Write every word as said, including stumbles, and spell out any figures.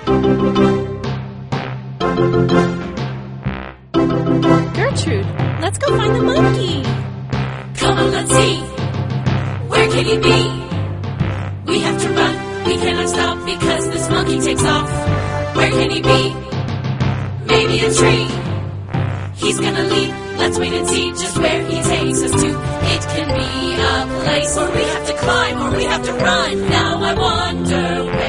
Gertrude, let's go find the monkey. Come on, let's see. Where can he be? We have to run. We cannot stop because this monkey takes off. Where can he be? Maybe a tree. He's gonna leap. Let's wait and see just where he takes us to. It can be a place where we have to climb or we have to run. Now I wonder where